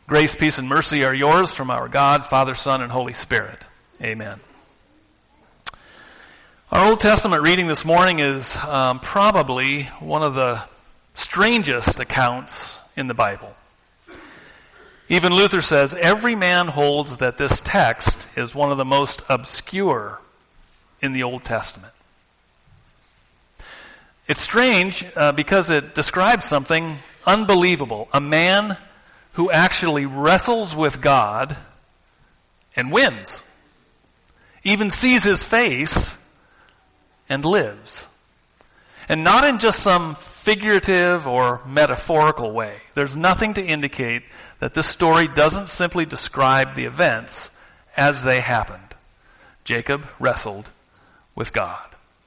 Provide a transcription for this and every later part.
Grace, peace, and mercy are yours from our God, Father, Son, and Holy Spirit. Amen. Our Old Testament reading this morning is probably one of the strangest accounts in the Bible. Even Luther says every man holds that this text is one of the most obscure in the Old Testament. It's strange because it describes something unbelievable. A man who actually wrestles with God and wins. Even sees his face and lives. And not in just some figurative or metaphorical way. There's nothing to indicate that this story doesn't simply describe the events as they happened. Jacob wrestled with God.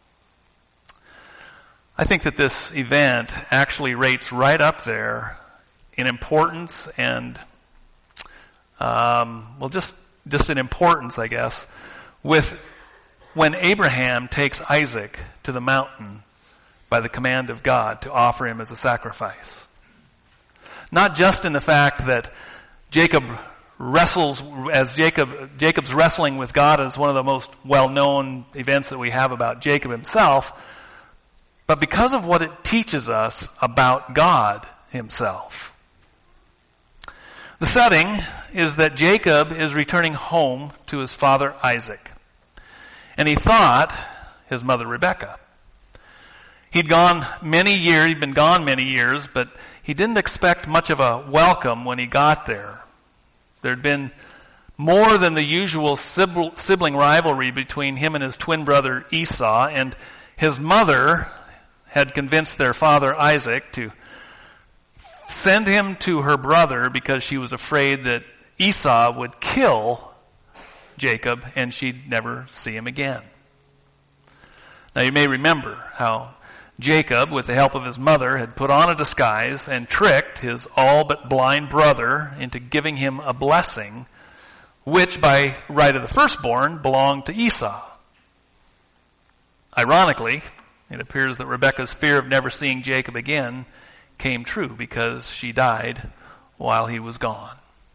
I think that this event actually rates right up there in importance and, just in importance, I guess, with when Abraham takes Isaac to the mountain by the command of God to offer him as a sacrifice. Not just in the fact that Jacob's wrestling with God is one of the most well-known events that we have about Jacob himself, but because of what it teaches us about God himself. The setting is that Jacob is returning home to his father Isaac. And he thought his mother Rebekah. He'd been gone many years, but he didn't expect much of a welcome when he got there. There'd been more than the usual sibling rivalry between him and his twin brother Esau, and his mother had convinced their father Isaac to send him to her brother because she was afraid that Esau would kill Jacob and she'd never see him again. Now you may remember how Jacob, with the help of his mother, had put on a disguise and tricked his all but blind brother into giving him a blessing, which by right of the firstborn belonged to Esau. Ironically, it appears that Rebekah's fear of never seeing Jacob again came true because she died while he was gone.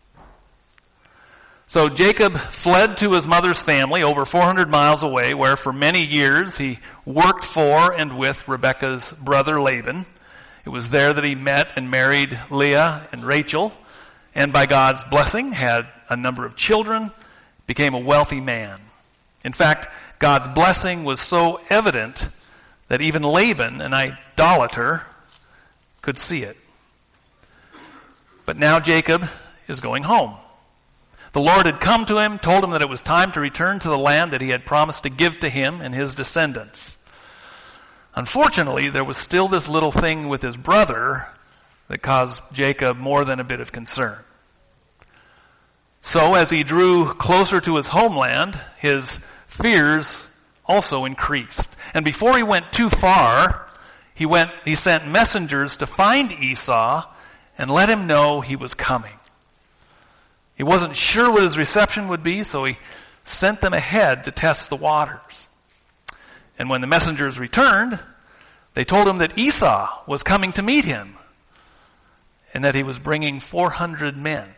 So Jacob fled to his mother's family over 400 miles away, where for many years he worked for and with Rebekah's brother Laban. It was there that he met and married Leah and Rachel, and by God's blessing had a number of children, became a wealthy man. In fact, God's blessing was so evident that even Laban, an idolater, could see it. But now Jacob is going home. The Lord had come to him, told him that it was time to return to the land that he had promised to give to him and his descendants. Unfortunately, there was still this little thing with his brother that caused Jacob more than a bit of concern. So as he drew closer to his homeland, his fears also increased. And before he went too far, he sent messengers to find Esau and let him know he was coming. He wasn't sure what his reception would be, so he sent them ahead to test the waters. And when the messengers returned, they told him that Esau was coming to meet him and that he was bringing 400 men.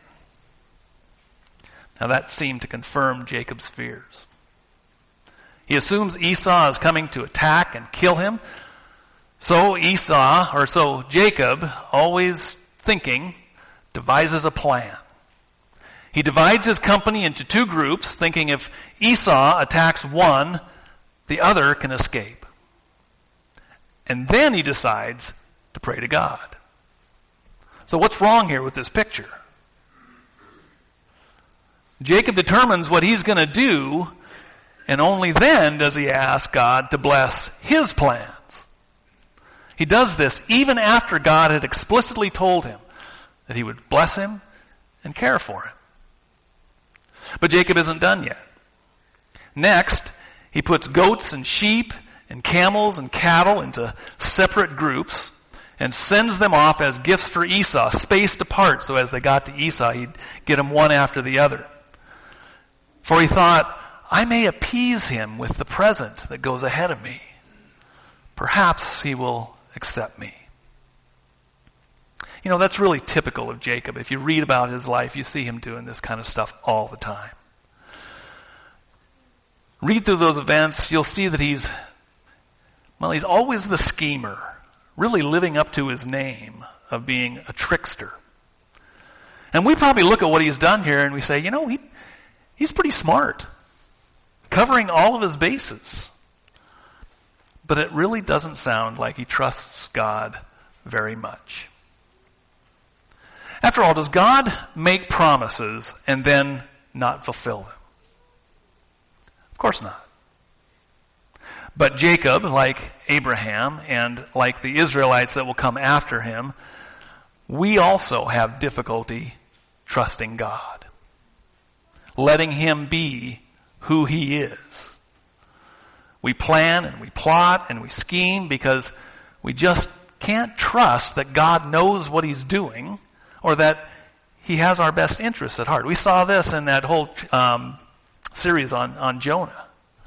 Now that seemed to confirm Jacob's fears. He assumes Esau is coming to attack and kill him. So Jacob, always thinking, devises a plan. He divides his company into two groups, thinking if Esau attacks one, the other can escape. And then he decides to pray to God. So what's wrong here with this picture? Jacob determines what he's going to do, and only then does he ask God to bless his plans. He does this even after God had explicitly told him that he would bless him and care for him. But Jacob isn't done yet. Next, he puts goats and sheep and camels and cattle into separate groups and sends them off as gifts for Esau, spaced apart, so as they got to Esau, he'd get them one after the other. For he thought, I may appease him with the present that goes ahead of me. Perhaps he will accept me. You know, that's really typical of Jacob. If you read about his life, you see him doing this kind of stuff all the time. Read through those events, you'll see that he's always the schemer, really living up to his name of being a trickster. And we probably look at what he's done here and we say, you know, he's pretty smart, covering all of his bases. But it really doesn't sound like he trusts God very much. After all, does God make promises and then not fulfill them? Of course not. But Jacob, like Abraham and like the Israelites that will come after him, we also have difficulty trusting God, letting him be who he is. We plan and we plot and we scheme because we just can't trust that God knows what he's doing or that he has our best interests at heart. We saw this in that whole series on Jonah.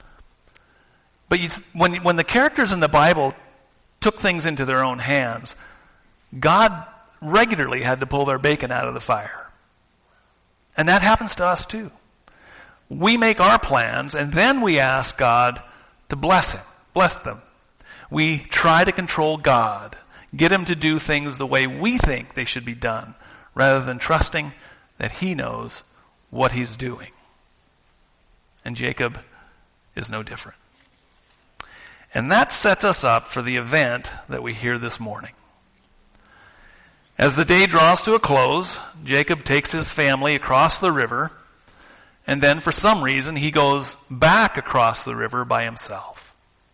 But when the characters in the Bible took things into their own hands, God regularly had to pull their bacon out of the fire. And that happens to us too. We make our plans and then we ask God to bless them. We try to control God, get him to do things the way we think they should be done, rather than trusting that he knows what he's doing. And Jacob is no different. And that sets us up for the event that we hear this morning. As the day draws to a close, Jacob takes his family across the river, and then for some reason he goes back across the river by himself.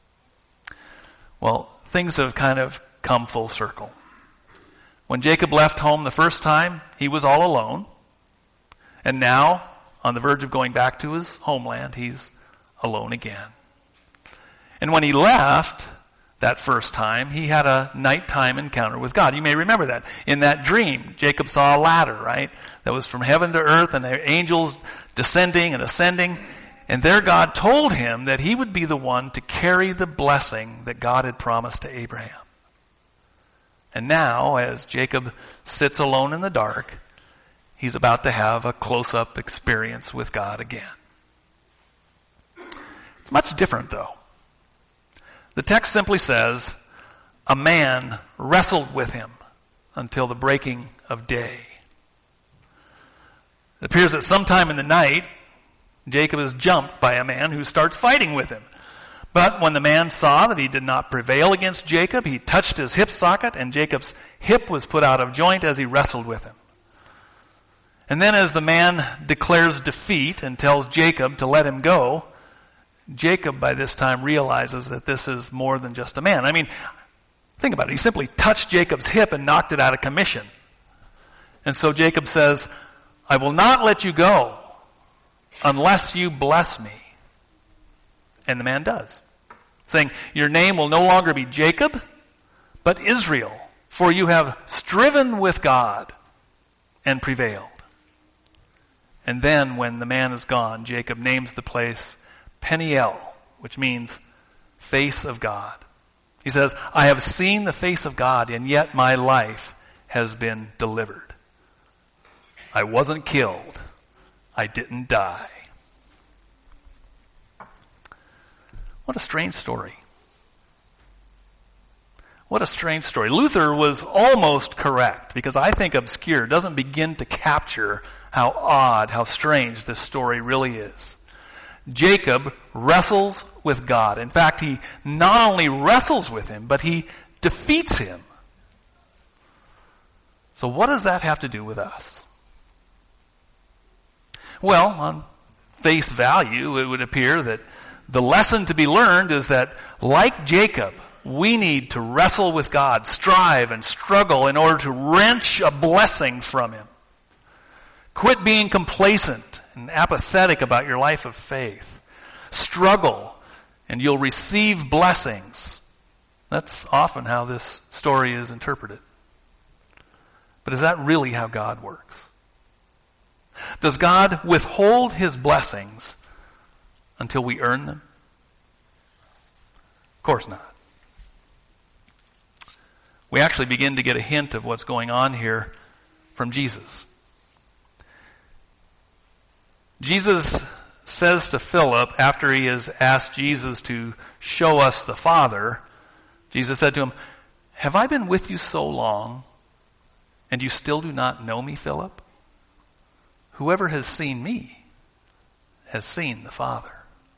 Well, things have kind of come full circle. When Jacob left home the first time, he was all alone. And now, on the verge of going back to his homeland, he's alone again. And when he left that first time, he had a nighttime encounter with God. You may remember that. In that dream, Jacob saw a ladder, right? That was from heaven to earth, and the angels descending and ascending. And there God told him that he would be the one to carry the blessing that God had promised to Abraham. And now, as Jacob sits alone in the dark, he's about to have a close-up experience with God again. It's much different, though. The text simply says, a man wrestled with him until the breaking of day. It appears that sometime in the night, Jacob is jumped by a man who starts fighting with him. But when the man saw that he did not prevail against Jacob, he touched his hip socket, and Jacob's hip was put out of joint as he wrestled with him. And then as the man declares defeat and tells Jacob to let him go, Jacob by this time realizes that this is more than just a man. I mean, think about it. He simply touched Jacob's hip and knocked it out of commission. And so Jacob says, I will not let you go unless you bless me. And the man does, saying, your name will no longer be Jacob, but Israel, for you have striven with God and prevailed. And then when the man is gone, Jacob names the place Peniel, which means face of God. He says, I have seen the face of God, and yet my life has been delivered. I wasn't killed. I didn't die. What a strange story. What a strange story. Luther was almost correct, because I think obscure doesn't begin to capture how odd, how strange this story really is. Jacob wrestles with God. In fact, he not only wrestles with him, but he defeats him. So what does that have to do with us? Well, on face value, it would appear that the lesson to be learned is that, like Jacob, we need to wrestle with God, strive and struggle in order to wrench a blessing from him. Quit being complacent and apathetic about your life of faith. Struggle, and you'll receive blessings. That's often how this story is interpreted. But is that really how God works? Does God withhold his blessings until we earn them? Of course not. we actually begin to get a hint of what's going on here from Jesus. Jesus says to Philip, after he has asked Jesus to show us the Father, Jesus said to him, "Have I been with you so long, and you still do not know me, Philip? Whoever has seen me has seen the Father."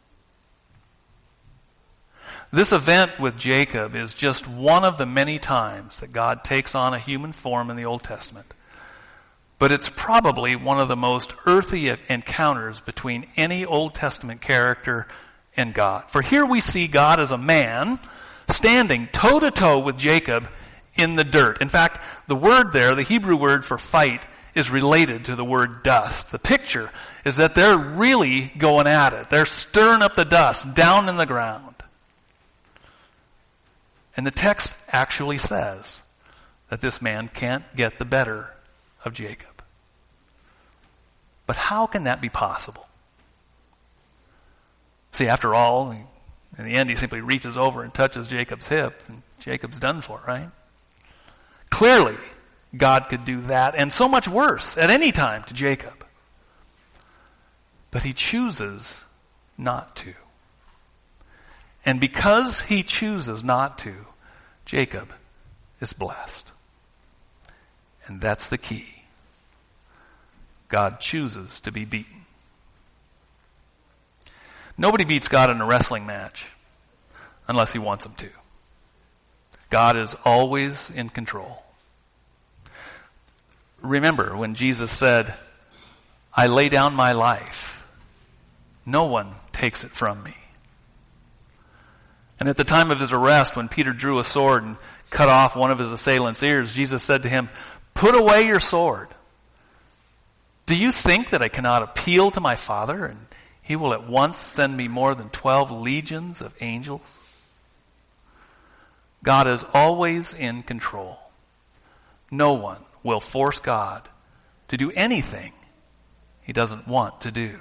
This event with Jacob is just one of the many times that God takes on a human form in the Old Testament. But it's probably one of the most earthy encounters between any Old Testament character and God. For here we see God as a man standing toe-to-toe with Jacob in the dirt. In fact, the word there, the Hebrew word for fight, is related to the word dust. The picture is that they're really going at it. They're stirring up the dust down in the ground. And the text actually says that this man can't get the better of Jacob. But how can that be possible? See, after all, in the end he simply reaches over and touches Jacob's hip, and Jacob's done for, right? Clearly, God could do that and so much worse at any time to Jacob. But he chooses not to. And because he chooses not to, Jacob is blessed. And that's the key. God chooses to be beaten. Nobody beats God in a wrestling match unless he wants him to. God is always in control. Remember when Jesus said, "I lay down my life. No one takes it from me." And at the time of his arrest, when Peter drew a sword and cut off one of his assailant's ears, Jesus said to him, "Put away your sword. Do you think that I cannot appeal to my Father, and he will at once send me more than 12 legions of angels?" God is always in control. No one will force God to do anything he doesn't want to do.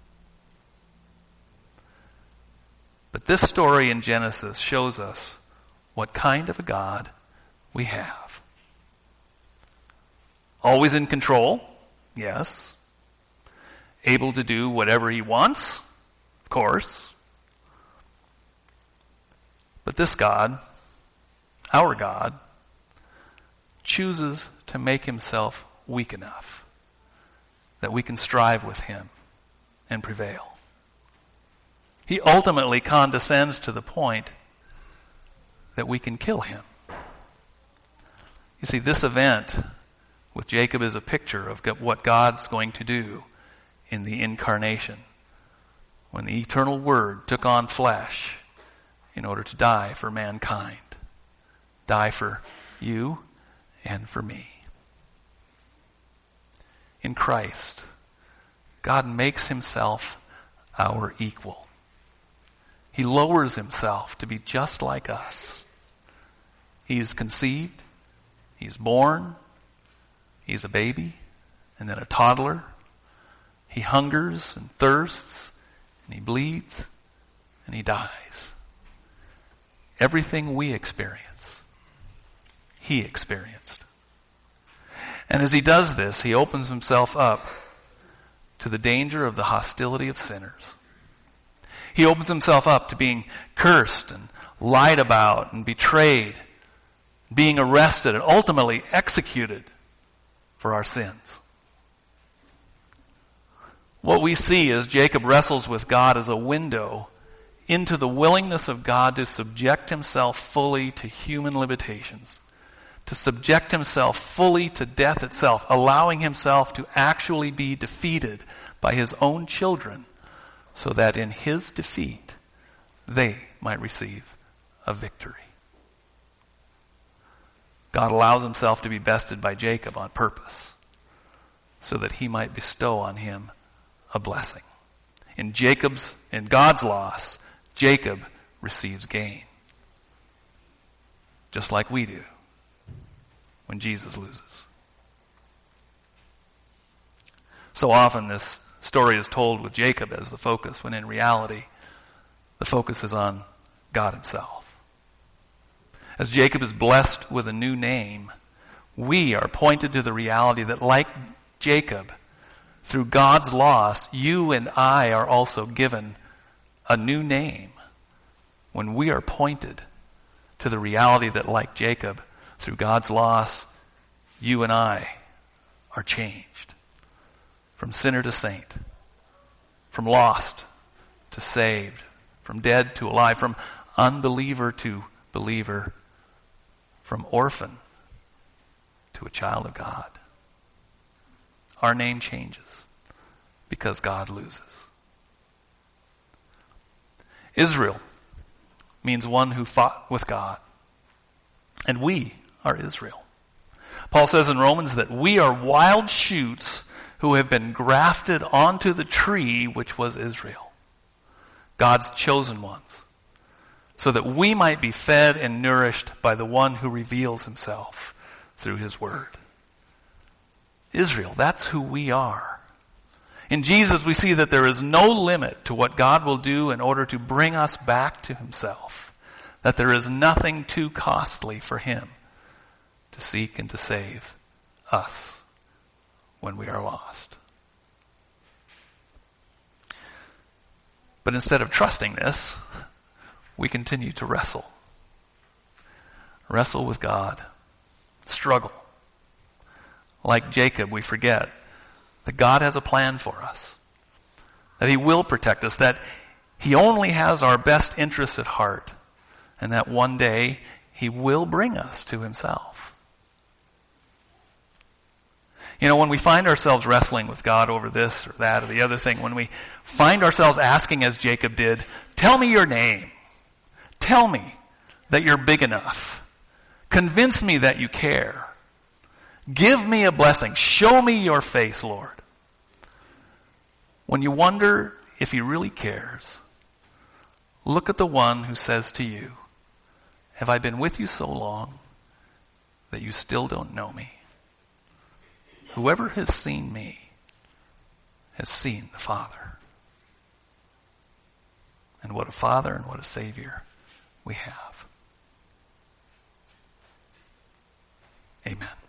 But this story in Genesis shows us what kind of a God we have. Always in control, yes. Able to do whatever he wants, of course. But this God, our God, chooses to make himself weak enough that we can strive with him and prevail. He ultimately condescends to the point that we can kill him. You see, this event with Jacob is a picture of what God's going to do in the incarnation, when the eternal Word took on flesh in order to die for mankind, die for you and for me. In Christ, God makes himself our equal. He lowers himself to be just like us. He is conceived, he's born, he's a baby, and then a toddler. He hungers and thirsts, and he bleeds, and he dies. Everything we experience, he experienced. And as he does this, he opens himself up to the danger of the hostility of sinners. He opens himself up to being cursed and lied about and betrayed, being arrested and ultimately executed for our sins. What we see as Jacob wrestles with God is a window into the willingness of God to subject himself fully to human limitations, to subject himself fully to death itself, allowing himself to actually be defeated by his own children, so that in his defeat, they might receive a victory. God allows himself to be bested by Jacob on purpose, so that he might bestow on him a blessing. In God's loss, Jacob receives gain. Just like we do when Jesus loses. So often this story is told with Jacob as the focus, when in reality, the focus is on God himself. As Jacob is blessed with a new name, we are pointed to the reality that, like Jacob, through God's loss, you and I are also given a new name when we are pointed to the reality that, like Jacob, through God's loss, you and I are changed. From sinner to saint, from lost to saved, from dead to alive, from unbeliever to believer, from orphan to a child of God. Our name changes because God loses. Israel means one who fought with God. And we are Israel. Paul says in Romans that we are wild shoots who have been grafted onto the tree which was Israel, God's chosen ones, so that we might be fed and nourished by the one who reveals himself through his word. Israel, that's who we are. In Jesus, we see that there is no limit to what God will do in order to bring us back to himself, that there is nothing too costly for him to seek and to save us when we are lost. But instead of trusting this, we continue to wrestle. Wrestle with God. Struggle. Like Jacob, we forget that God has a plan for us, that he will protect us, that he only has our best interests at heart, and that one day he will bring us to himself. You know, when we find ourselves wrestling with God over this or that or the other thing, when we find ourselves asking as Jacob did, tell me your name. Tell me that you're big enough. Convince me that you care. Give me a blessing. Show me your face, Lord. When you wonder if he really cares, look at the one who says to you, have I been with you so long that you still don't know me? Whoever has seen me has seen the Father. And what a Father and what a Savior we have. Amen.